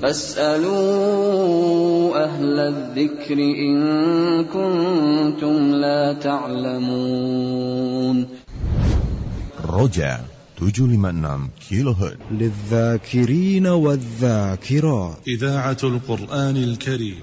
فاسألوا أهل الذكر إن كنتم لا تعلمون. رجاء 756 كيلو هرتز للذاكرين والذاكرات. إذاعة القرآن الكريم.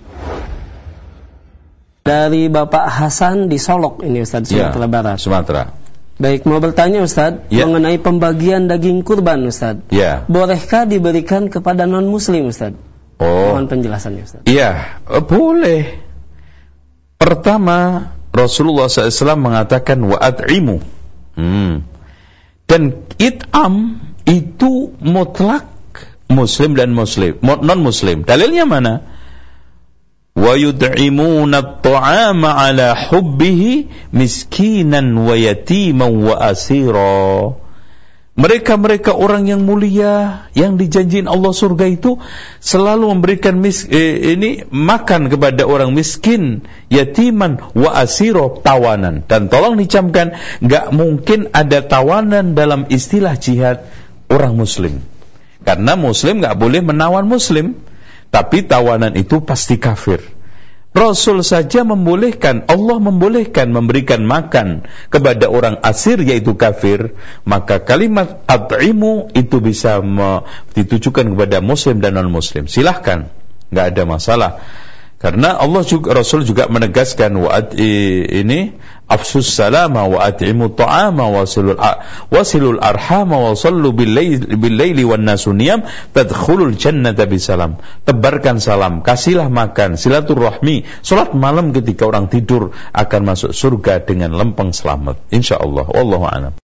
Dari Bapak Hasan di Solok ini Ustaz, Sumatera Barat. Sumatera. Baik, mau bertanya Ustaz mengenai pembagian daging kurban Ustaz. Bolehkah diberikan kepada non-muslim Ustaz? Mohon penjelasannya Ustaz. Iya, boleh. Pertama, Rasulullah SAW mengatakan wa at'imu. Dan it'am itu mutlak muslim dan muslim, non-muslim. Dalilnya mana? Wa yud'imuna at-ta'ama 'ala hubbihi miskinan wa yatiman wa asira. Mereka orang yang mulia yang dijanjiin Allah surga itu selalu memberikan makan kepada orang miskin, yatiman wa asira, tawanan. Dan tolong dicamkan, enggak mungkin ada tawanan dalam istilah jihad orang muslim. Karena muslim enggak boleh menawan muslim. Tapi tawanan itu pasti kafir. Rasul saja membolehkan, Allah membolehkan memberikan makan kepada orang asir yaitu kafir, maka kalimat at'imu itu bisa ditujukan kepada muslim dan non-muslim. Silahkan, enggak ada masalah. Karena Allah juga, Rasul juga menegaskan afsus salama wa at'imu ta'ama wasilul arhama wa sallu bil laili wan nasu niyam tadkhulul jannata bisalam. Tebarkan salam, kasihlah makan, silaturahmi, salat malam ketika orang tidur akan masuk surga dengan lempeng selamat, insyaallah. Wallahu a'lam.